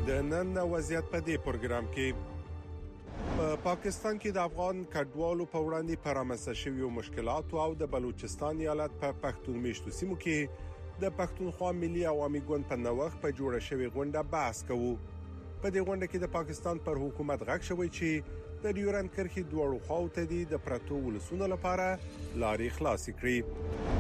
د نن وضعیت په دې پروګرام کې په پاکستان کې د افغان کډوالو په وړاندې په رامنځته شویو مشکلاتو او د بلوچستان ایالت په پښتون میشتو سیمو کې د پښتونخوا ملي عوامي ګوند په نوښت په جوړه شوی غونډه بحث کوو. په دې غونډه کې د پاکستان پر حکومت غږ شوی چې د ډیورند کرښې دوړو خواو ته د پرتو ولسونو لپاره لارې خلاصې کړي.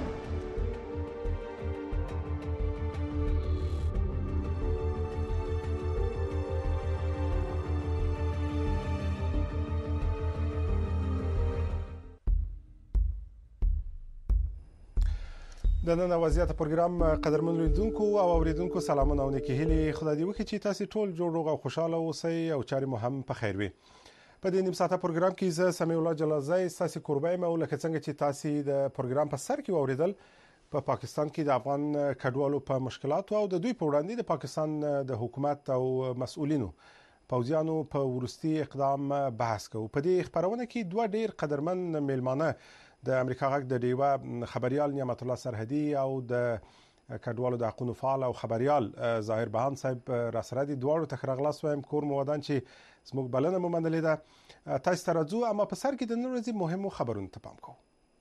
د نن وضعیت پروګرام قدرمن لیدونکو او اوریدونکو سلامونه او نیکی هیلي خدای دې وکړي چې تاسو ټول جوړ روغ او خوشاله اوسئ او چاري مو هم په خیر وي. په دې نیم ساعته پروګرام کې زه سمیع الله جلالزی تاسو قربای مې ولکه څنګه چې تاسو د پروګرام په سر کې اوریدل په پاکستان کې د افغان کډوالو په مشکلاتو او د دوی په وړاندې د پاکستان د حکومت او مسؤلینو پوځیانو په ورستي اقدام بحث کوو. په دې خبرونه کې دوه ډیر قدرمن میلمانه د امریکا غږ د ډیوه خبريال نعمت الله سرحدي او د کډوالو د حقوقو فعال او خبريال ظاهر بهان صاحب را سره دي. دواړو ته خرغلاس وایم کور مو ودان چې زموږ بلنه مو منلې ده. تاسو ته راځو اما په سر کې د نن ورځې مهمو خبرونو ته پام کوو.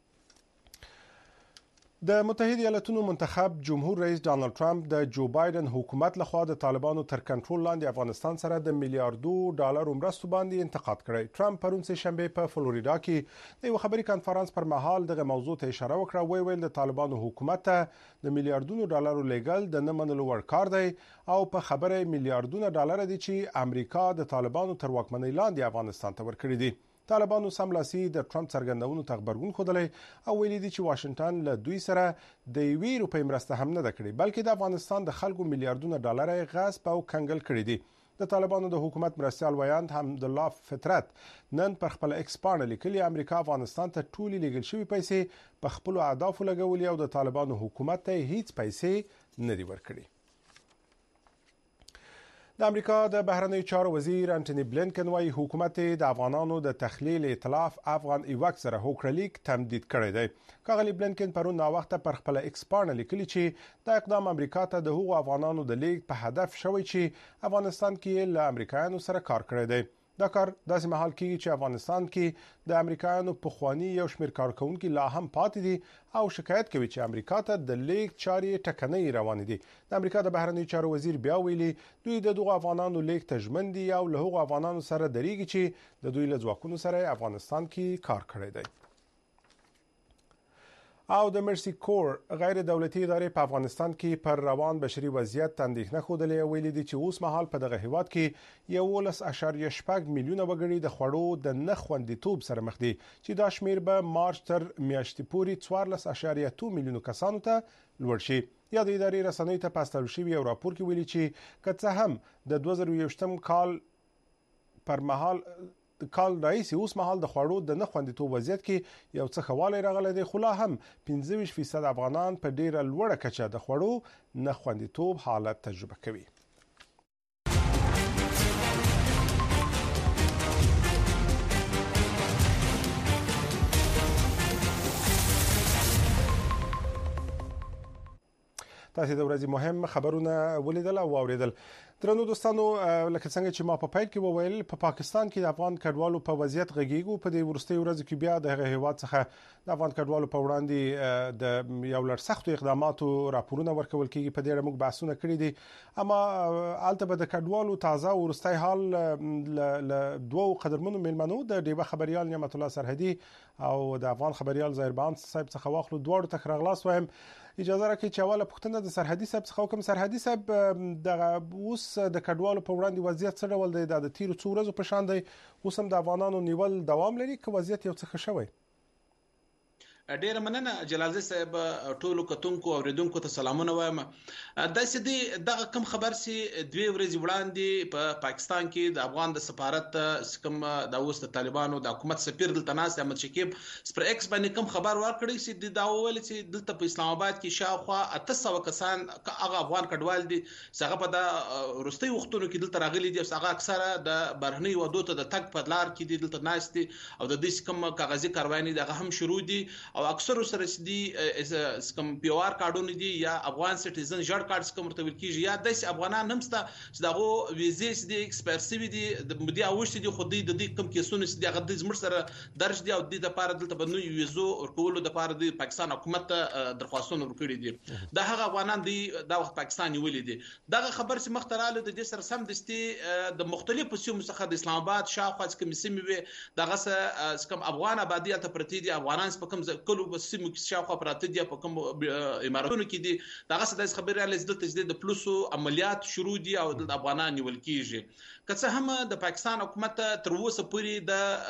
د متحده ایالاتونو منتخب جمهور رئیس ډانلډ ټرمپ د جو بایدن حکومت لخوا د طالبانو تر کنټرول لاندې افغانستان سره د میلیارډو ډالرو مرستو باندې انتقاد کړی. ټرمپ پرون سه شنبه په فلوریدا کې د یو خبري کانفرنس پر مهال دغه موضوع ته اشاره وکړه. ویل د طالبانو حکومت ته د میلیارډونو ډالرو لګل د نه منلو وړ کار دی او په خبره میلیارډونو ډالر دي چې امریکا د طالبانو تر واکمنۍ لاندې افغانستان ته ورکړي دي. طالبانو سملاسي د ټرمپ څرګندونو ته خبرګون خوده او ویلي دي چې واشنگټن له دوی سره د یوې روپۍ مرسته هم نه ده کړې بلکې د افغانستان د خلکو میلیارډونو ډالر غصب او کنګل کړي دي. د طالبانو د حکومت مرستيال ویاند حمدالله فطرت نن پر خپل ایکس باندې لیکلي امریکا افغانستان ته ټولي لګل شوی پیسې په خپل اهدافو لګولي او د طالبانو حکومت ته هیڅ پیسې نه دی ورکړي. د امریکا د بهرنیو چارو وزیر انټونی بلینکن وايي حکومت د افغانانو د تخلیل ائتلاف افغان ایواک سره هوکړلیک تمدید کړی دی. کاغلی بلینکن پرون نا وخت پر خپل ایکس باندې لیکلي چې د اقدام امریکا ته د هغو افغانانو د لیک په هدف شوی چې افغانستان کې له امریکایانو سره کار کړی دی. دا کار داسې مهال کېږي چې افغانستان کې د امریکایانو پخوانی یو شمېر کارکونکي لا هم پاتې دي او شکایت کوي چې امریکا ته د لیک چارې ټکنۍ روان دي. د امریکا د بهرنیو چارو وزیر بیا ویلي دوی د دغو افغانانو لیک ته ژمن دي او له هغو افغانانو سره درېږي چې د دوی له ځواکونو سره افغانستان کې کار کړی دی. او د مرسی کور غیر دولتي ادارې په افغانستان کې پر روان بشري وضعیت اندېښنه خوده ویلي دي چې اوس مهال په دغه هیواد کې 11.8 میلیونه وګړي د خوړو د نه خوندیتوب سره مخ دي چې دا شمیر به مارچ تر میاشتې پورې 14.2 میلیونه کسانو ته لوړ شي. یا د ادارې رسنیو ته پاستل شوی یو راپور کې ویلي چې که څه هم د 2020 کال پر مهال کال رئیس اوس مهال د خوړو د نه خوندیتوب وضعیت کې یو څه خواله راغلی دی خو لا هم 15% افغانان په ډیره لوړه کچه د خوړو نه خوندیتوب حالت تجربه کوي. تاسو د ورځې مهم خبرونه ولیدل او اوریدل. درنو دوستانو لکه څنګه چې ما په پیل کې وویل په پاکستان کې د افغان کډوالو په وضعیت غږیږو. په دې ورستي ورځ کې بیا د هیواد څخه د افغان کډوالو په وړاندې د یو لړ سختو اقداماتو راپورونه ورکول کیږي. په دې اړه موږ بحثونه کړي دي اما البته به د کډوالو تازه ورستي حال ل دوه قدرمنو میلمنو د ډیوه خبريال نعمت الله سرحدي او د افغان خبريال ظاهر بهان صاحب څخه واخلو. دواړو ته خرغلاس وایم. اجازه راکړئ چې اوله پوښتنه د سرحدي صاحب څخه وکړم. سرحدي صاحب د اوس د کډوالو په وړاندې وضعیت څه ډول دی؟ د تیرو څو ورځو په شان دی اوس هم د افغانانو نیول دوام لري که وضعیت یو څه ښه شوی؟ ډیر مننه جلالزی صاحب. ټولو کتونکو او اوریدونکو ته سلامونه وایم. داسې دی دغه کم خبر سي دوی ورځې وړاندې په پاکستان کې د افغان د سفارت کوم د اوس د طالبانو د حکومت سفیر دلته ناس احمد شکیب سپر ایکس باندې کوم خبر ورکړی چې د داول چې دلته په اسلام آباد کې شاوخوا 800 کسان هغه افغان کډوال دي څنګه په د روستي وختونو کې دلته راغلي دي هغه اکثره د برهني ودو ته د تک په لار کې دي دلته ناس دي او د دې کوم کاغذي کاروانی دغه هم شروع دي او اکثر سره چې کوم پی آر کارډونه دي یا افغان سټیزن جړ کارت کوم مرتبط کیږي یا د افغانان هم ستا چې دغه ویزې دي ایکسپرسیو دي د مودي اوشت دي خو د دې کم کیسونه چې دغه د زمر سره درج دي او د لپاره دلته بنو ویزو ورکول د لپاره د پاکستان حکومت درخواستونه ورکړي دي د هغه افغانان دي د وخت پاکستان نیولې دي دغه خبر چې مختراله د دې سره سم دستي د مختلفو سیمو څخه د اسلام آباد شاوخوا کوم سیمې وي دغه څه کوم افغان آبادیت پرتی دي افغانان په کوم کلو سیمو کې شاوخوا پراته دي په کوم اماراتونو کې دي دغه څه د خبرې علي د تجدید د پلوسو عملیات شروع دي او د افغانان نیول کیږي که څه هم د پاکستان حکومت تر اوسه پورې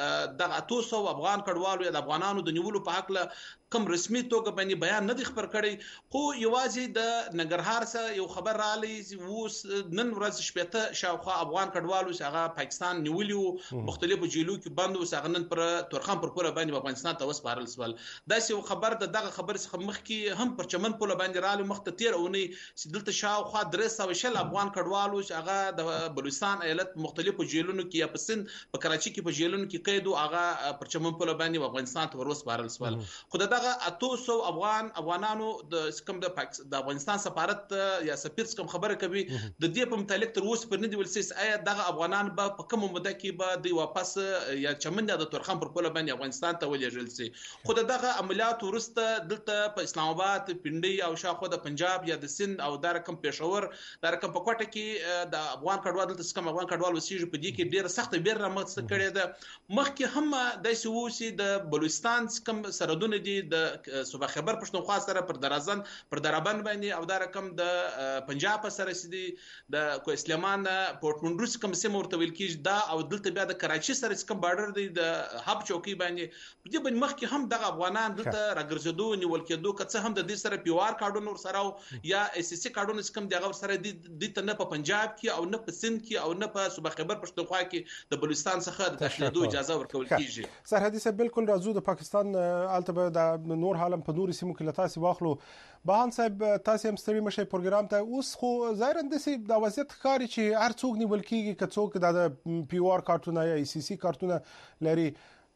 د 200 افغان کډوالو یا د افغانانو د نیولو په حق له کوم رسمي توګه باندې بیان نه دی خبر کړی خو یوازې د ننګرهار سره یو خبر رالی اوس نن ورځ شپته شاوخوا افغان کډوالو چې هغه پاکستان نیولیو مختلفو جیلو کې بند او څنګه نن پر تورخم پر پوره باندې افغانستان ته وسپارل سوال دا یو خبر دغه خبر څخه مخ کې هم پر چمن پوله باندې رالی مخ ته 13 اونۍ چې دلته شاوخوا 300 افغان کډوالو چې هغه د بلوچستان ایالت مختلفو جیلونو کې یا په سند په کراچي کې په جیلونو کې قید او هغه پر چمن پوله باندې افغانستان ته وسپارل سوال خو دغه 200 افغانانو د کوم د افغانستان سفارت یا سفیر کوم خبره کوي د دې په متعلق تر اوسه پر نه دی ولسیس آیا دغه افغانان په کوم مده کې به د واپس یا چمن د تورخم پر پوله باندې افغانستان ته ولېږل شي خو دغه عملیات ورسته دلته په اسلام آباد پنډي او شاخو د پنجاب یا د سند او د رقم پېښور د رقم په کوټه کې د افغان کډوال دلته کوم افغان کډوال وسیږي په دې کې ډیره سخت بیر رامخ کړي ده مخکې هم د سوسي د بلوچستان کوم سرحدونه دي د صوبه خیبر پښتونخوا سره پر درازن پر درابند باندې او دا رقم د پنجاب سره سدي د کو اسلامان پورت منډروس کوم سیمه ورته ویل کیږي دا او دلته بیا د کراچي سره کوم بارډر دی د هب چوکي باندې په دې باندې مخکې هم دغه افغانان دلته راګرځېدو نیول کېدو که څه هم د دې سره پی آر کارډونه سره یا اس سی کارډونه کوم دغه سره د ته نه په پنجاب کې او نه په سند کې او نه په صوبه خیبر پښتونخوا کې د بلوچستان څخه د تشدید اجازه ورکول کیږي سرحدي سره بالکل راځو د پاکستان البته د نور حالم په نوري سیمو کې لتاسي واخلو بهان صاحب تاسو هم ستړي مشه پروګرام ته اوس خو ظاهرا د سي د وضعیت ښکاری چې هر څوک نیول کیږي که څوک د پی آر کارتونه یا ای سی سی کارتونه لري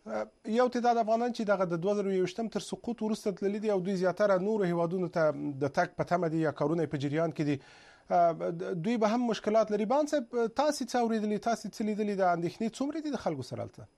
یو تعداد افغانان چې دغه د 2020 تر سقوط وروسته تللي دي او دوی زیاتره نور هیوادونو ته د تک په تمه دي یا کارونه په جریان کې دي دوی به هم مشکلات لري بهان صاحب تاسو څه اوریدلي تاسو څه لیدلي د اندېښنې څومره دي د خلکو سره الته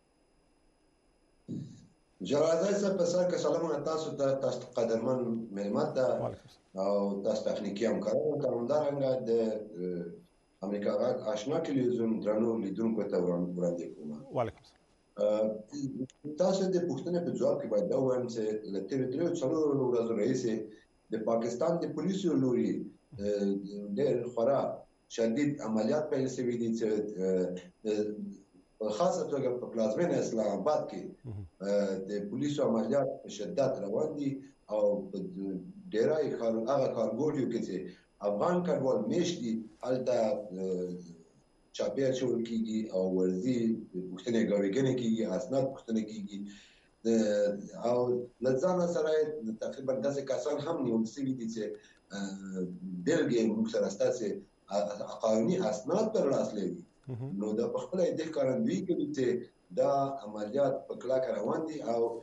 جوازای صاحب په سر کې سلام تاسو ته تاسو قدرمن ملمت او تاسو تخنیکی همکارانو کارمندانو د امریکا غاک آشنا تلویزیون درنو لیدونکو ته وړاندې کوم وعلیکم تاسو د پښتنې په ځواب کې باید دا وایم چې له تیر څلورو ورځې راهیسې د پاکستان د پولیسو لوري ډېر خورا شدید عملیات پیل شوي دي چې خاصه توګه په پلازمینه اسلام آباد کې د پولیسو عملیات په شدت روان دي او ډیرای هغه کارګوټیو کې چې افغان کډوال میشتي هلته چاپیر شول کیږي او ورزي پښتنې غوړېګنې کیږي اسناد پښتنې کیږي او لږه سره تقریبا 10 کسان هم نیول شوي دي چې دلګي موږ سره ستاسو قانوني اسناد پر لاس لري نو د خپل د کارندوی کوي چې دا عملیات په کلاک روان دي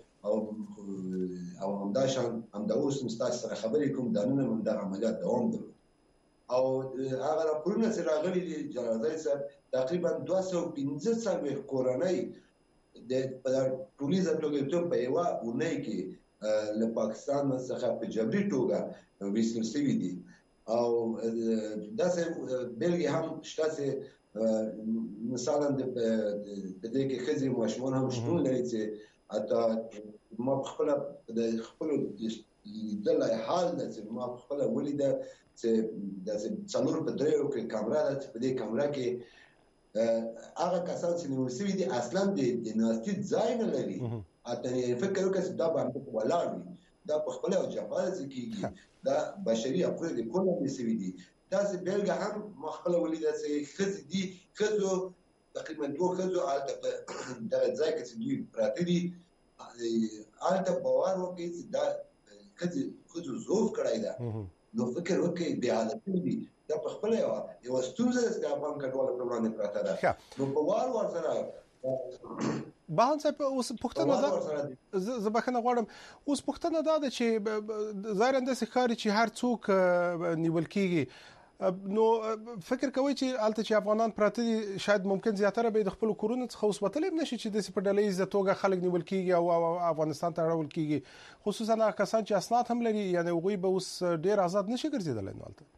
او همداشان همدا اوس مستاسو سره خبرې کوم د نن د عملیات دوام درلود او هغه راپورونه چې راغلي دي جلالزای صاحب تقریبا 215 کورنۍ د پولیس ټولګي په یو اونۍ کې له پاکستان څخه په جبري توګه ویستل شوي دي او داسې بلګي هم شته مثلا د دې کې خزي ماشومان هم شتون لري چې اته ما خپل د خپل د حال د ما خپل ولید چې د څلور په دریو کې کیمرا ده چې په دې کیمرا کې هغه کسان چې نو سوي دي اصلا د ناستي ځای نه لري اته فکر وکړ چې دا باندې ولاړ دا په خپل او جفاز کېږي دا بشري حقوق د کومه دي سوي دي تاسو بیلګه هم مخبله ولیده چې خزي دي خزو تقریبا 2 خزو الته د ځای کې چې دوی پراته دي الته باور وکړي چې دا خزو زوف کړای دا نو فکر وکړي بیا حالت دي دا په خپل یو ستونزه د افغان کډوالو په وړاندې پراته ده نو په وار سره بهان صاحب اوس پښتنه دا زبخنه غواړم اوس پښتنه دا چې ظاهرا د ښکاری چې هر څوک نیول کیږي نو فکر کوي چې الته چې افغانان پراته دي شاید ممکن زیاتره به د خپل کورونو څخه اوس وتلې نشي چې د سپډلې عزتوګه خلک نیول کیږي او افغانستان ته راول کیږي خصوصا هغه کسان چې اسناد هم لري یعنی وګوي به اوس ډیر آزاد نشي ګرځیدل نو الته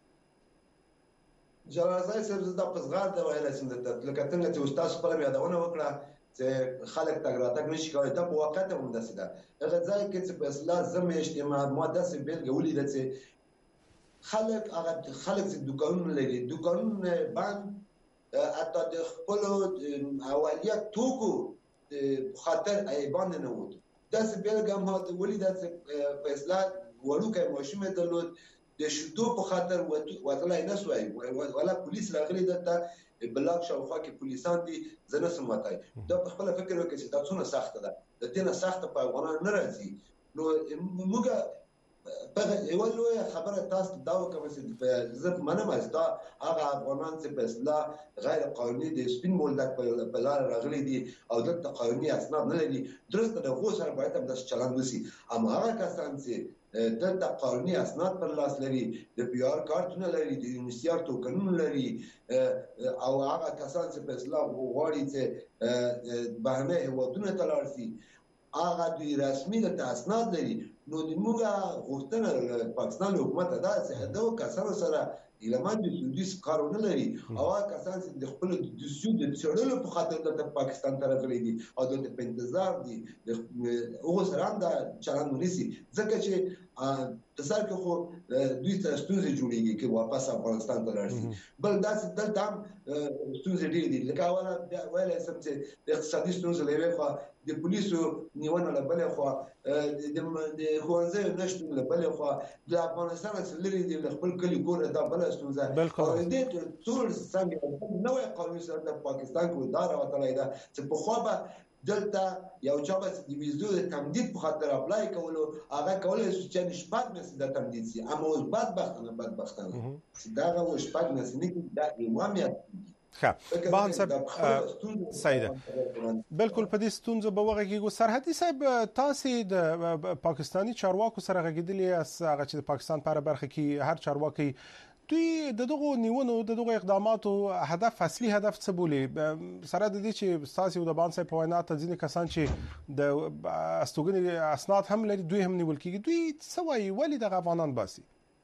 جلازای سر د پزغار د وایله سند د لکه څنګه چې استاد خپل یادونه وکړه چې خلک تګ راتګ نشي کوي دا په وخت هم داسې ده هغه ځای کې چې په اصلاح زمې اجتماع ماده سي بیلګه ولیدل چې خلک چې دکانونه لري دکانونه باندې اته د خپل اولیت توکو خاطر ایبان نه وو داسې بیلګه هم ولیدل چې په اصلاح ورکه ماشومه درلود د شتو په خاطر وتلای نه سوای ولا پولیس راغلي دته بلاک شاوخوا کې پولیسان دي زنه سماتای دا په خپل فکر وکړي چې دا څونه سخت ده د دې نه سخت په افغانان نه راځي نو موږ په یو لوی خبره تاسو دا وکم چې زه منم از دا هغه افغانان چې په اصلاح غیر قانوني د سپین مولدک په لار راغلي دي او دلته قانوني اسناد نه لري درسته د غو سره باید هم د چلند وسی اما هغه کسان چې دلته قانوني اسناد پر لاس لري د پی آر کارتونه لري د یونیسیار توکنونه لري او هغه کسان چې په اصلاح غواړي چې بهرنۍ هیوادونو ته لاړ شي هغه د رسمي د اسناد لري نو د موږ غوښتنه پاکستان حکومت دا چې دا کسان سره ایلمان د سودیس کارونه لري او هغه کسان چې د خپل د سود د چړلو په خاطر د پاکستان طرف لري دي او د انتظار دي هغه سره هم دا چلند ونیسي ځکه چې تاسو کې خو دوی ته ستونزې جوړیږي چې واپس افغانستان ته راشي بل داسې دلته هم ستونزې ډېرې دي لکه اوله ویلای سم چې د اقتصادي ستونزې له یوې خوا د پولیسو نیونه له بلې خوا د ښوونځیو نشتون له بلې خوا د افغانستان څخه لرې دي خپل کلي کور دا بله ستونزه او دې ټول څنګه نوې قانون سره د پاکستان کې دا راوتلی ده چې پخوا به دلته یو چا بس د ویزو د تمدید په خاطر اپلای کولو هغه کولای شي چې نشپات مې د تمدید سي اما اوس بدبختانه چې دا غو شپات مې نه کې دا امامیت ښه بهان صاحب سیده بالکل په دې ستونزو به وغږیږو سرحدي صاحب تاسو د پاکستانی چارواکو سره غږیدلې اس هغه چې د پاکستان په برخه کې هر چارواکي دوی دغه نیونو دغه اقداماتو هدف اصلي هدف څه بولي سره د دې چې ساسي او د بان صاحب په وینا ته ځینې کسان چې د استوګنې اسناد هم لري دوی هم نیول کیږي دوی څه وایي ولې د افغانان باسي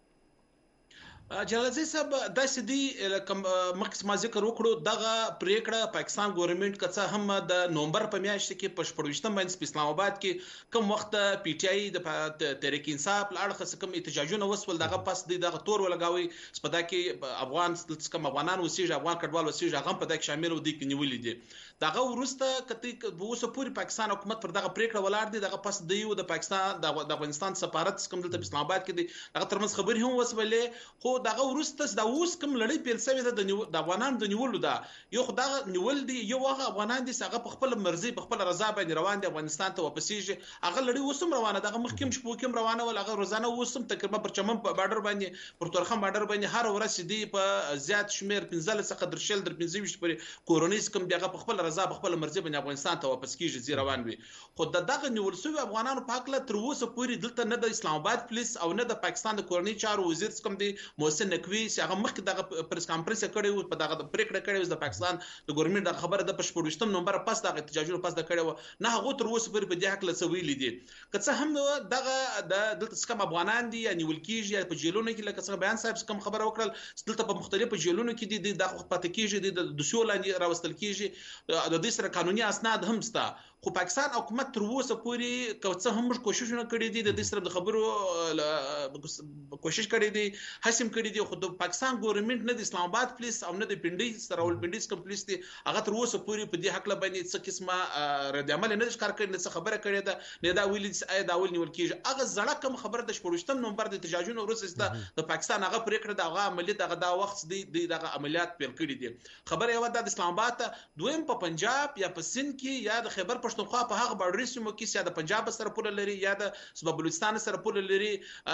جلالزی صاحب د سدي کوم مخکې ما ذکر وکړو دغه پریکړه پاکستان ګورنمنت کڅه هم د نومبر په میاشت کې په 14 باندې په اسلام آباد کې کوم وخت پی ټی آی د تحریک انصاف لاړه کوم احتجاجونه وسول دغه پس دغه تور ولګاوي سپدا کې افغان کوم افغانان وسیج افغان کډوال وسیج هغه په دغه شامل ودی کې نیولې دي دغه ورسته کته وسه پوری پاکستان حکومت پر دغه پریکړه ولاړ دي دغه پس دیو د پاکستان د افغانستان سفارت کوم دلته اسلام آباد کې دي دغه ترمنځ خبري هم وسولې خو دغه ورسته د اوس کوم لړۍ پیل شوی د افغانان د نیولو دا یو خدای نیول دي یو هغه افغانان دي هغه په خپل مرزي په خپل رضا باندې روان دي افغانستان ته واپسېږي هغه لړۍ وسم روانه دغه مخکیم شپو کې روانه ول هغه روزانه وسم تقریبا پر چمن په بارډر باندې پر تورخم بارډر باندې هر ورځ دي په زیات شمیر 15 څخه درشل در 15 پورې کورونیز کوم دغه په خپل رضا په خپل مرزي باندې افغانستان ته واپس کیږي زی روان وي خو دغه نیول شوی افغانانو په حق له تر اوسه پورې دلته نه د اسلام آباد پولیس او نه د پاکستان د کورنۍ چارو وزیر کوم دی محسن نقوی هغه مخکې دغه پریس کانفرنس کړي په دغه پریکړه کړي د پاکستان د ګورنمنت د خبره د 14 نومبر پس د احتجاجونو پس د کړي نه هغه تر اوسه پورې په دې حق له سویل دي که هم دغه د دلته کوم افغانان دي یعنی ولکیږي په جیلونو کې لکه څنګه بیان صاحب کوم خبره وکړل دلته په مختلفو جیلونو کې دي د پاتې کېږي د سولې راوستل کېږي د دې سره قانوني اسناد هم ستا خو پاکستان حکومت تر اوسه پورې کوڅه هم کوششونه کړې دي د دې سره د خبرو کوشش کړې دي حسم کړې دي خو د پاکستان ګورنمنت نه د اسلام آباد پولیس او نه د پنډي سره ول پنډیس کوم پولیس دي هغه تر اوسه پورې په دې حق له باندې څه قسمه رد عمل نه ښکار کړي نه خبره کړې ده نه دا ویل چې دا ول نیول کیږي هغه زړه کوم خبره د 14 نومبر د احتجاجونو وروسته د پاکستان هغه پریکړه دغه عملیات دغه دا وخت دغه عملیات پیل کړي دي خبره یو د اسلام آباد دویم په پنجاب یا په سند کې یا د خیبر پښتونخوا په هغه بارډر سیمو کې چې د پنجاب سره پوله لري یا د صوبه بلوچستان سره پوله لري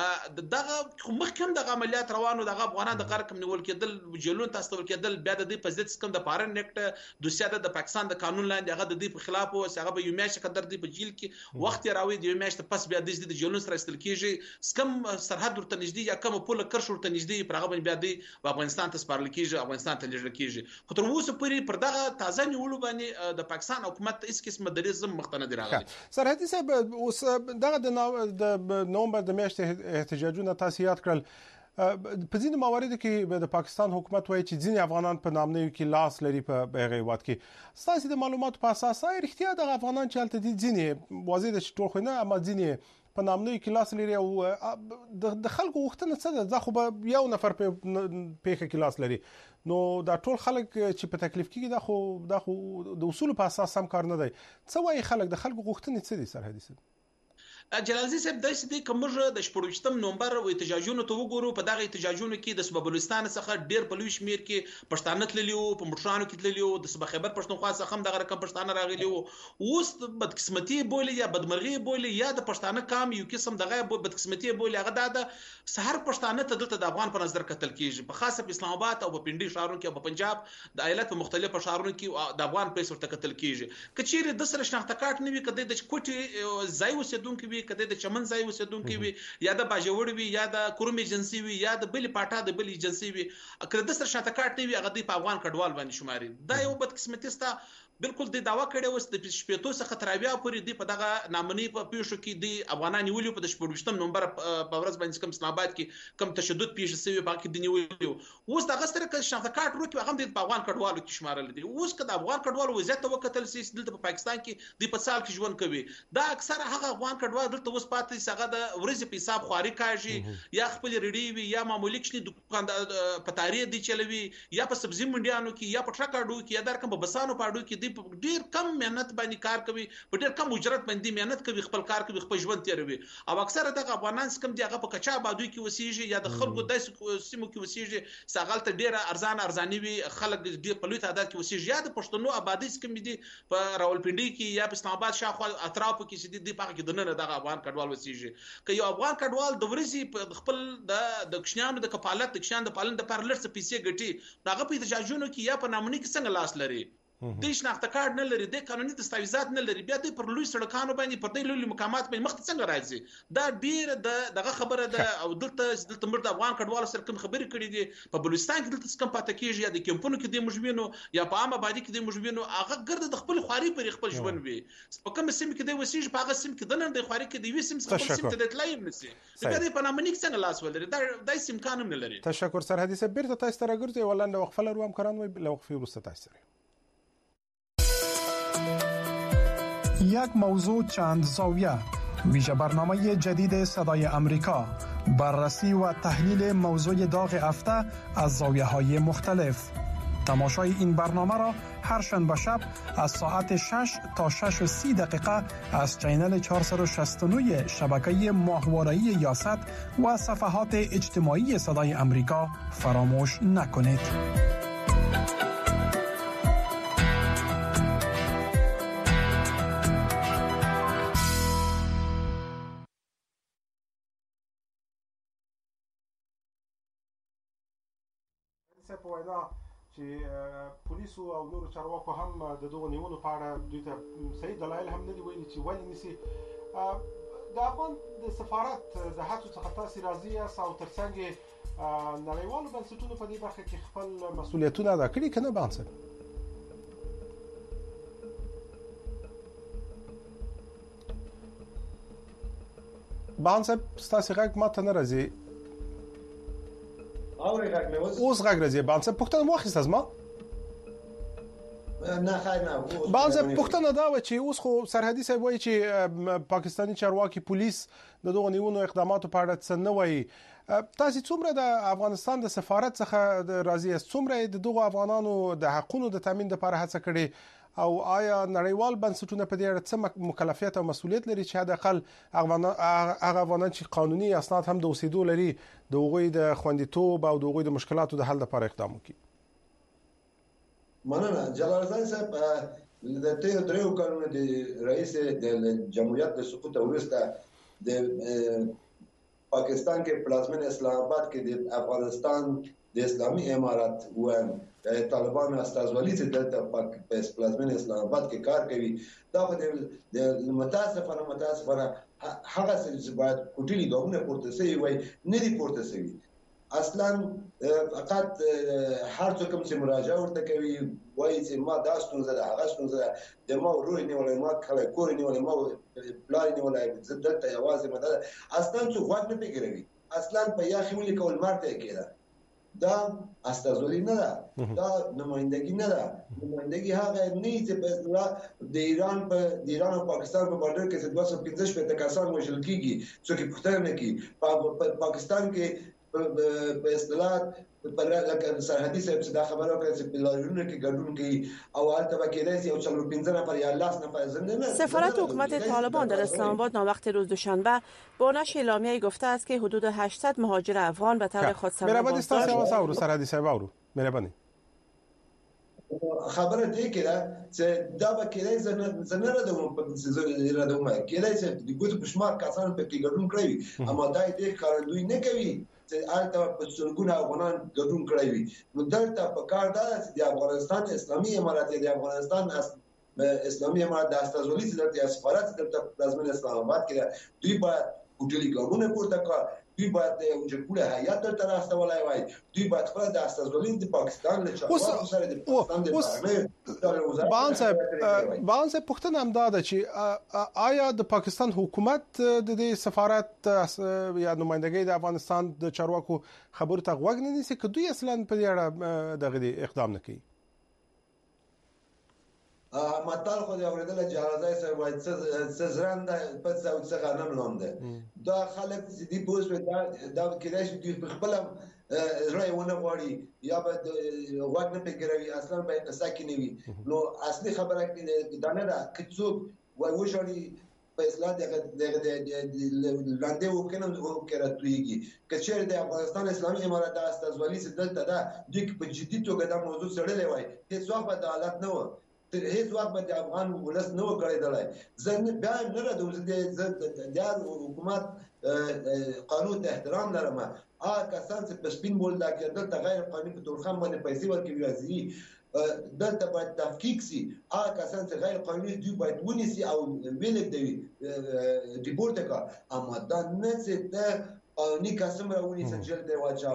دغه مخکم د عملیات روانو د افغانانو د غر کم نیول کېدل جیلون تاسو ول کېدل بیا د دې په ضد کم د فارن نیکټ د سیاده د پاکستان د قانون لاندې هغه د دې په خلاف او هغه به یو میاشت قدر دی په جیل کې وخت راوي د یو میاشت پس بیا د جیلون سره استل کېږي سکم سرحد ورته نږدې یا کوم پوله کرش ورته نږدې پر هغه بیا د افغانستان ته سپارل کېږي افغانستان ته لېږل کېږي خو تر اوسه پورې پر دغه تازه نیولو باندې د پاکستان حکومت هیڅ قسم دریزم مختنه دی راغلی سرحدي صاحب اوس دغه د نومبر د میاشتې احتجاجونه تاسیات کړل په ځینې مواردو کې د پاکستان حکومت وایي چې ځینې افغانان په نامنیو کې لاس لري په هغه وخت کې ستاسو د معلوماتو په اساس رښتیا د افغانان چې هلته دي ځینې واضح ده چې ټول خو نه اما ځینې په نامنیو کې لاس لري او د خلکو غوښتنه څه ده خو به یو نفر په پیښه کې لاس لري نو دا ټول خلک چې په تکلیف کې دا خو د اصول په اساس هم کار نه دی څه وایي خلک د خلکو غوښتنې څه دي سرحدي صاحب جلالزی صاحب داسې دی کومه د 14 نومبر او احتجاجونو ته وګورو په دغه احتجاجونو کې د صوبه بلوچستان څخه ډیر په لوی شمیر کې پښتانه تللی او په مشرانو کې تللی او د صوبه خیبر پښتونخوا څخه هم دغه رقم پښتانه راغلي او اوس بدقسمتي بولی یا بدمرغي بولی یا د پښتانه کام یو قسم دغه بدقسمتي بولی هغه د سحر پښتانه ته دلته د افغان په نظر کتل کیږي په خاصه په اسلام آباد او په پنډي شهرونو کې او په پنجاب د ایالت په مختلفو شهرونو کې د افغان په څیر کتل کیږي کچېره د سره شناخته کارت نه وي کده د کوټي ځای وسیدونکو وي کده د چمن ځای وسیدونکو وي یا د باجوړ وي یا د کوروم ایجنسی وي یا د بل پاټا د بل ایجنسی وي کله د سره شناخته کارت نه وي هغه د افغان کډوال باندې شماري دا یو بدقسمتي ستا بالکل د داوا کړي اوس د شپېتو څخه ترابیا پورې دی په دغه نامنی په پیښو کې دی افغانان نیولي په 14 نومبر په ورځ باندې کوم اسلام آباد کې کم تشدد پیښ شوی باقي دی نیولي اوس دغه سره که شناخته کارت ورکړي هغه د افغان کډوالو کې شمارل دي اوس که د افغان کډوالو وضعیت وکتل سي دلته په پاکستان کې د په سال کې ژوند کوي دا اکثره هغه افغان کډوال دلته اوس پاتې څنګه د ورځې په حساب خواري کوي یا خپل ریډي وي یا معمولی کښنی دکان په تاریخ دی چلوي یا په سبزی منډیانو کې یا په ټرک اډو کې یا در کوم په بسانو پاډو کې دی ډیر کم مهنت باندې کار کوي په ډیر کم اجرت باندې مهنت کوي خپل کار کوي خپل ژوند تیروي او اکثره دغه افغانان سکم دی هغه په کچا آبادی کې وسیږي یا د خلکو د سیمو کې وسیږي ساغلته ډیر ارزاني وي خلک ډیر په لوی تعداد کې وسیږي یا د پښتنو آبادی سکم دی په راولپنډي کې یا په اسلام آباد شاوخوا اطرافو کې چې دی په کې دنه دغه افغان کډوال وسیږي که یو افغان کډوال د ورځي خپل د کښنیانو د کفالت د کښنیانو د پالن د پر لړ څه پیسې ګټي هغه په احتجاجونو کې یا په نامنۍ کې څنګه لاس لري د شناخته کارت نه لري د قانوني دستاویزات نه لري بیا د پر لوی سړکانو باندې پر د لوی مقامات باندې مخ څنګه راځي دا ډیر دغه خبره ده او دلته مرد افغان کډوالو سره کوم خبرې کړې دي په بلوچستان کې دلته څنګه پاتې کیږي یا د کمپونو کې د مجبینو یا په عامه باندې کې د مجبینو هغه ګرد د خپل خواري پر خپل ژوند وي په کوم سیم کې د وسیج په هغه سیم کې د نن د خواري کې د وی سیم څخه سیم ته د تلایم نسی بیا د پنامنیک څنګه لاس ولري دا د سیم قانون نه لري تشکر سرحدي صاحب بیرته تاسو ته راګرځي ولنده وقفه لرو هم کاران وي لوقفه ورسته تاسو یک موضوع چند زاویه ویژه برنامه جدید صدای امریکا بررسی و تحلیل موضوع داغ هفته از زاویه‌های مختلف تماشای این برنامه را هر شنبه شب از ساعت 6 تا 6:30 دقیقه از چینل 469 شبکه ماهواره‌ای یاست و صفحات اجتماعی صدای امریکا فراموش نکنید. په وینا چې پولیسو او نورو چارواکو هم د دغه نیولو په اړه دوی ته صحیح دلایل هم نه دی ویلي چې ولې نسی د افغان د سفارت د هڅو څخه تاسو راضي یاست او ترڅنګ نړیوالو بنسټونو په دې برخه کې خپل مسؤلیتونه ادا کړي کنه بانسه ستاسو غږ ماته نه راځي اوس غږ راځي بانسه پښتنه واخیست از ما نه خیر نه بانسه پښتنه دا و چې اوس خو سرحدي صاحب وایي چې پاکستاني چارواکي پولیس د دغه نیونو اقداماتو په اړه څه نه وایي تاسو څومره د افغانستان د سفارت څخه راضي یاست څومره د دغه افغانانو د حقوقو د تامین لپاره هڅه کړې او آیا نړیوال بنسټونه په دې اړه څه مکلفیت او مسؤلیت لري چې حد اقل هغه افغانان چې قانوني اسناد هم د اوسېدو لري د هغوی د خوندیتوب او د هغوی د مشکلاتو د حل لپاره اقدام وکړي مننه جلال زای صاحب د تیر دریو کلونو د رئیس د جمهوریت د سقوط وروسته د پاکستان کې پلازمین اسلام آباد کې د افغانستان د اسلامي امارات و طالبان استازولي چې دلته په پلازمین اسلام آباد کې کار کوي دا د متاسفانه هغه چې باید کوټلي ګامونه پورته شي وای نه دي پورته شي اصلا فقط هر څوک چې مراجعه ورته کوي وایي چې ما دا ستونزه ده هغه ستونزه ده د ما ورور نیولای ما کله کور نیولای ما پلان نیولای دلته یوازې مده اصلا څوک وخت نه پیګروي اصلا په یاخي ولي کول مارته کېده دا استازولي نه ده دا نمائندګي نه ده نمائندګي هغه نه چې په د ایران او پاکستان په بارډر کې 215 کسان وژل کیږي څوک پښتنه کوي په پاکستان کې په اصطلاح پر لکه سرحدي صاحب څخه خبرو کوي چې بلارونه کې ګډون کوي او البته وکیلای او 15 نفر یا 10 نفر زنده نه. سفارت حکومت طالبان در اسلام آباد ناوقت روز دوشنبه با نشر اعلامیه‌ای گفته است که حدود 800 مهاجر افغان به طور خودسرای مهربانی استاد سیاوساورو سرحدي صاحب اورو مهربانی خبره دی که چې دا وکیلای زنه راځم په سيزه راځم کېدای چې د ګوت بشمار کسان په کې ګډون کوي اما دا دې کاروي نه کوي چې البته په څلګونه افغانان ګډون کوي نو دلته په کار دا چې د افغانستان اسلامي امارات د افغانستان اسلامي امارات د استازولي د سفارت د پلازمین اسلام آباد کې دوی باید کوټلي ګامونه پورته کړي دوی باید یو جګړه حیات تر راستولای وای دوی باید خپل د استازولي د پاکستان له چارواکو سره د پاکستان د بانس پښتنه هم دا ده چې آیا د پاکستان حکومت د دې سفارت یا نمائندګۍ د افغانستان د چارواکو خبرو ته غوږ نه نیسي که دوی اصلا په دې اړه دغه اقدام نه کوي مطال خو د اوریدل جهازای سره وای څه زرنده په څه غنم لاندې دا خلک چې دی پوس دا کېدای شي دوی خپل رای ونه غواړي یا به وګ نه پیګروي اصلا به ساکي نه وي نو اصلي خبره کې دا نه ده چې څوک وای وشړي په اصلاح د لاندې وکنه وکړتويږي کچېر د افغانستان اسلامي امارات د استازولي دلته دا د په جدي توګه دا موضوع سره وای هیڅ وخت د عدالت نه و هیڅ وخت به د افغان ولس نه وکړی زه بیا نه راځم د حکومت قانون ته احترام لرم کسان چې په سپین بولدا کې دلته غیر قانوني په تورخم باندې پیسې ورکوي راځي دلته باید تحقیق شي کسان چې غیر قانوني دوی باید ونیسي او ویل دی ریپورت وکړي اما دا نه چې د قانوني قسم راونی سجل دی واچا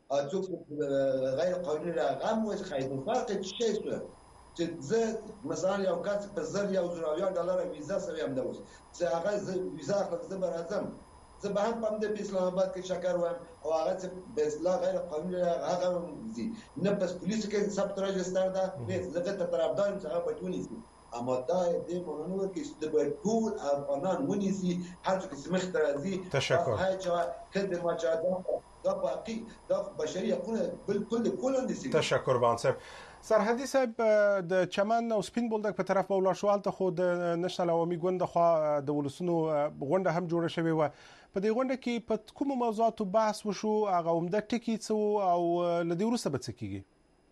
څوک غیر قانوني راغم وځ خایدو فرق څه شي چې زه مثلا یو کس په زر یو زراویا ډالر ویزا سوي هم دوس چې هغه ویزا خپل به راځم زه به هم په اسلام آباد کې شکر وایم او هغه چې به اصلاح غیر قانوني هغه دي نه بس پولیس کې ثبت راجستر ده نه زه ته طرفدار یم چې هغه بچونی سي اما دا دې مونږ کې چې د ټول افغانان ونیسي هر څوک چې مخ ته راځي تشکر هاي کله ما چا دا باقي دا بشري حقوق بالکل کولن دي تشکر بانصب سرحدي صاحب د چمن او سپین بولدک په طرف ولاړ شو ته خو د نشنل عوامي ګوند خو د ولسونو غونډه هم جوړه شوې و په دې غونډه کې په کوم موضوعاتو بحث وشو هغه عمده ټکی څه او لدی ورسره به څه کیږي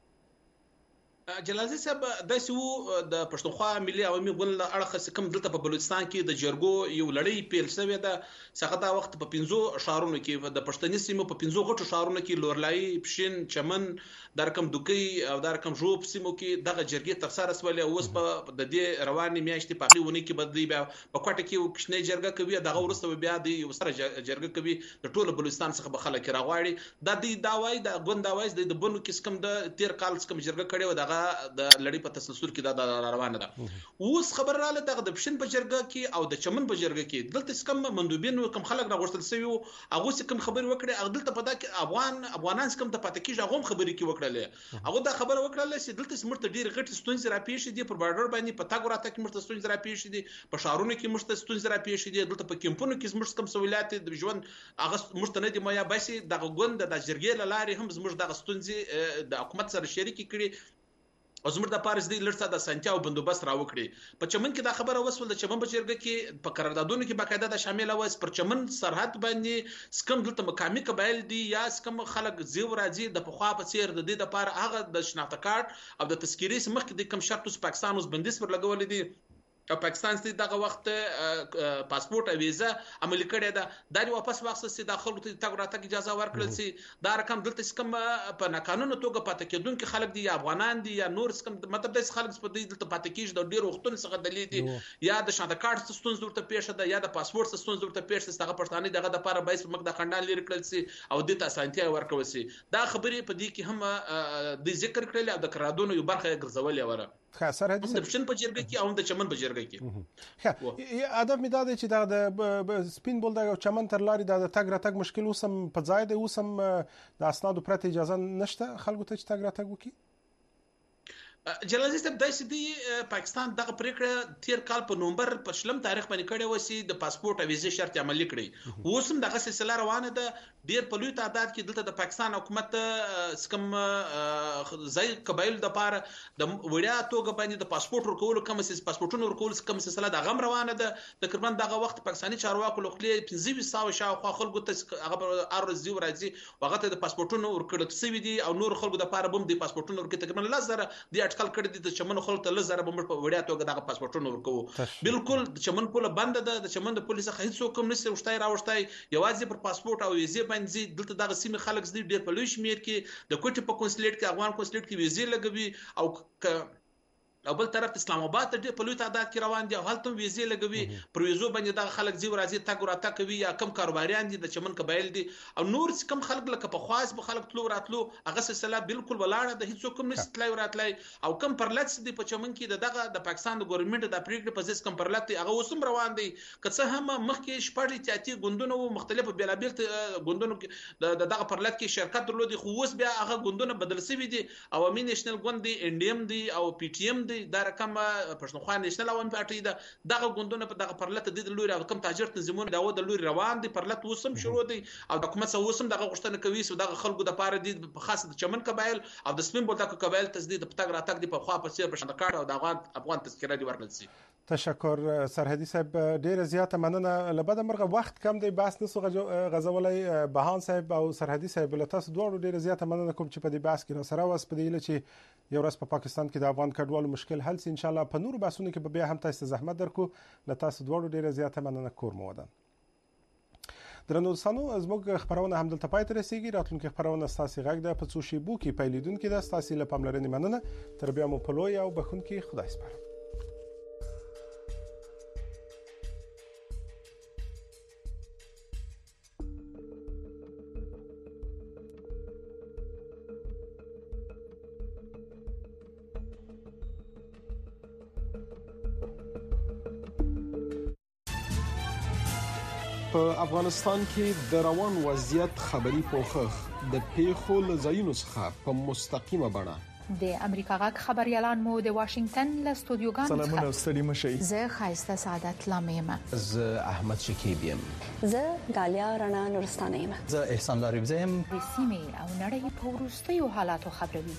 جلالزی صاحب د سو د پښتونخوا ملي عوامي ګوند اړخ کوم دلته په بلوچستان کې د جرګو یو لړۍ پیل شوې ده څنګه دا وخت په 15 شهرونو کې د پښتني سیمو په 15 غټو شهرونو کې لورلای پښین چمن د رقم دوکي او د رقم ژوب سیمو کې دغه جرګې تر سره سولې اوس په د دې رواني میاشتې په اخیونه کې بدلی بیا په کوټه کې کښنه جرګه کوي دغه ورسته بیا د یو سره جرګه کوي د ټولو بلوچستان څخه به خلک راغواړي د دې داوای د ګوند داوای د بنو کې کوم د تیر کال څخه جرګه کړي و دغه د لړۍ په تسلسل کې دا روانه ده اوس خبر رااله دغه د پښین په جرګه کې او د چمن په جرګه کې دلته کوم مندوبین کوم خلک راغوښتل سوي هغه کوم خبر وکړي هغه دلته په دا کې افغانان کوم ته پاتې کیږي هغه خبرې کې وکړل هغه دا خبره وکړل چې دلته سمرته ډیر غټ ستونزې را پیښې دي پر بارډر باندې په تاګ راته کې مرته ستونزې را پیښې دي په شهرونو کې مرته ستونزې را پیښې دي دلته په کمپونو کې زموږ کوم سہولت د ژوند هغه مرته نه دي میا باسي دغه ګوند د جرګې لارې هم زموږ دغه ستونزې د حکومت سره شریک کړي او زموږ د پارس دی لړڅه د سنتیا او بندوبست راوکړي په چمن کې دا خبره وسول د چمن په جرګه کې په قراردادونو کې باقاعده د شامل اوس پر چمن سرحد باندې سکم دلته مقامي قبایل دي یا سکم خلک زیو راځي د پخوا په څیر د دې لپاره هغه د شناخت کارت او د تذکيري سمخ کې د کم شرط اوس پاکستان اوس بندیز پر لګول دي او پاکستان ستې دغه وخت پاسپورت او ویزا عملي کړی دا د واپس واخص سي داخل ته تګ راتګ اجازه ورکړل سي دا رقم دلته سکم په ناقانونه توګه پاتې کېدونکو خلک دي یا افغانان دي یا نور سکم مطلب د خلک په دې دلته پاتې کېږي د ډیرو وختونو څخه دلیل دي یا د شاته کارت ستونزې ورته پیښه ده یا د پاسپورت ستونزې ورته پیښه ده هغه پښتانه دغه د لپاره بایس په مخ د خندان لري کړل سي او د تاسانتیا ورکول سي دا خبرې په دې کې هم د ذکر کړل او د قراردادونو یو برخه ګرځولې وره سرحدي د پښتون په جرګه کې او د چمن په جرګه کې هدف می دا دی چې د سپین بولدک او چمن تر لارې د تګ راتګ مشکل اوسم په ځای دی اوسم د اسنادو پرته اجازه نشته خلکو ته چې تګ راتګ وکړي جلالي صاحب د سدي پاکستان دغه پریکړه تیر کال په نومبر په شلم تاریخ باندې کړی و چې د پاسپورت او ویزه شرط عملي کړي اوسم دغه سلسله روانه ده ډیر په لوی تعداد کې دلته د پاکستان حکومت سکم ځای قبایل د لپاره د وړیا توګه باندې د پاسپورت ورکول کوم سیس پاسپورتونو ورکول کوم سلسله د غم روانه ده تقریبا دغه وخت پاکستاني چارواکو لخوا 2500 شاوخوا خلکو ته هغه ارزي ورځي هغه ته د پاسپورتونو ورکړل شوی دي او نور خلکو د لپاره بم د پاسپورتونو ورکړي تقریبا 1000 د اټکل کړی دي د چمن خلکو ته 1000 بم په وړیا توګه دغه پاسپورتونو ورکو بالکل د چمن پوله بند ده د چمن د پولیس څخه هیڅ کوم نشي وشتای راوشتای یوازې پر پاسپورت او ویزه باندې دلته دغه سیمه خلک زدي ډیر په لوی شمیر کې د کوټي په کنسولیټ کې افغان کنسولیټ کې ویزه لګوي او بل طرف اسلام آباد ته په لوی تعداد کې روان دي او هلته ویزه لګوي پر ویزو باندې د خلک زیو راځي تګ راتګ کوي یا کم کاروباریان دي د چمن قبایل دي او نور کم خلک لکه په خاص به خلک تلو راتلو هغه سلسله بالکل ولاړه د هیڅ کوم نشي تلای راتلای او کم پرلت دي په چمن کې دغه د پاکستان د ګورنمنت د پریکړې په ځس کم پرلت هغه وسم روان دي که څه هم مخکې شپږ احتیاطي ګوندونو مختلفو بیلابل ګوندونو کې دغه پرلت کې شرکت درلودي خو اوس بیا هغه ګوندونه بدل شوي دي عوامي نېشنل ګوند دي ان ډي ام دي او پی ټي ام دي دا رقم پښتونخوا نېشنل عوامي پارټي ده دغه ګوندونه په دغه پرلت د لوري او کم تاجر تنظیمونه دا د لوري روان دي پرلت وسم شروع دي او د حکومت وسم دغه غوښتنه کوي چې دغه خلکو د پاره دي په خاص د چمن قبایل او د سپین بولدک قبایل تسدید په تګ راتګ دي په خوا په سیر په شاند کارت او د افغان تذکره دي ورکړل شي تشکر سرحدي صاحب ډیره زیاته مننه لبد مرغه وخت کم دی بحث نسو غزولای بهان صاحب او سرحدي صاحب له تاسو دوه ډیره زیاته مننه کوم چې په دې بحث کې را سره واس په دې چې یو ورځ په پاکستان کې د افغان کډوالو مشکل حل سي ان شاء الله په نور بحثونو کې بیا هم تاسو زحمت درکو له تاسو دوه ډیره زیاته مننه کور مو ودان درنو سانو زموږ خبرونه هم دلته پای ته رسیدي راتلونکي خبرونه ستاسو غږ ده په څو شی بو کې پیلیدونکو ده ستاسو له پاملرنې مننه تر بیا مو په لوی او بخونکي خدای سپارم په افغانستان کې د روان وضعیت خبري پوښښ د پیښو لزاینو څخه په مستقیمه بڼه د امریکا غږ خبريالان مو د واشنگټن له استودیوګانو سلامونه ستړي مشئ زه خایسته سعادت لامیم زه احمد شکیب یم زه دالیا رڼا نورستانه یم زه احسان لارب زم د سیمې او نړۍ په وروستیو حالاتو خبروي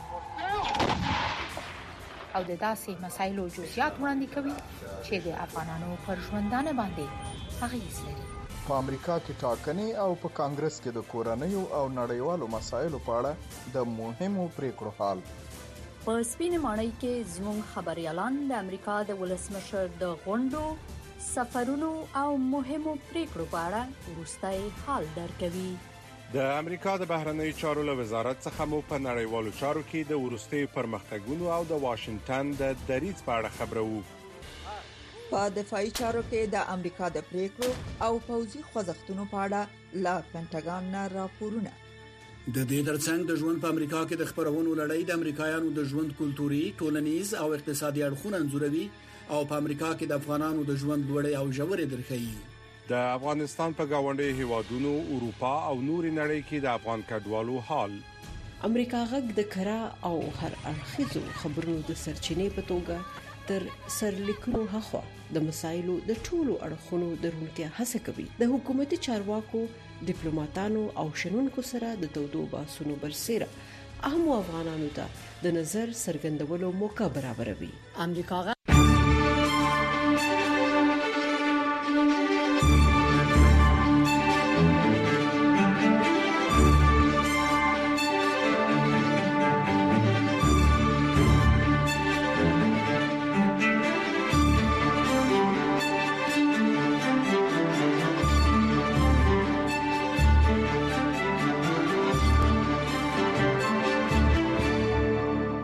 او د داسې مسایلو جزئیات وړاندې کوي چې د افغانانو پر ژوندانه باندې اغیز لري په امریکا کې ټاکنې او په کانګرس کې د کورنیو او نړیوالو مسایلو په اړه د مهمو پریکړو حال په سپینې ماڼۍ کې زموږ خبريالان د امریکا د ولسمشر د غونډو سفرونو او مهمو پریکړو په اړه وروستي حال درکوي د امریکا د بهرنیو چارو له وزارت څخه مو په نړیوالو چارو کې د وروستي پرمختګونو او د واشنگټن د دریځ په اړه خبرو په دفاعي چارو کې د امریکا د پریکړو او پوځي خوځښتونو په اړه لا پینټاګان نه راپورونه د دې ترڅنګ د ژوند په امریکا کې د خبرونو لړۍ د امریکایانو د ژوند کلتوري، ټولنیز او اقتصادي اړخونه انځوروي او په امریکا کې د افغانانو د ژوند لوړې او ژورې درخي د افغانستان په گاونډي هیوادونو اروپا او نوري نړۍ کې د افغان کډوالو حال امریکا غږ د کرا او هر اړخیزو خبرونو د سرچینې په توګه تر سرلیکونو هخوا د مسایلو د ټولو اړخونو درونتیا هڅه کوي د حکومتي چارواکو ډیپلوماټانو او شنونکو سره د تودو باسونو برسره اهم افغانانو ته د نظر څرګندولو موقع برابروي. امریکا غا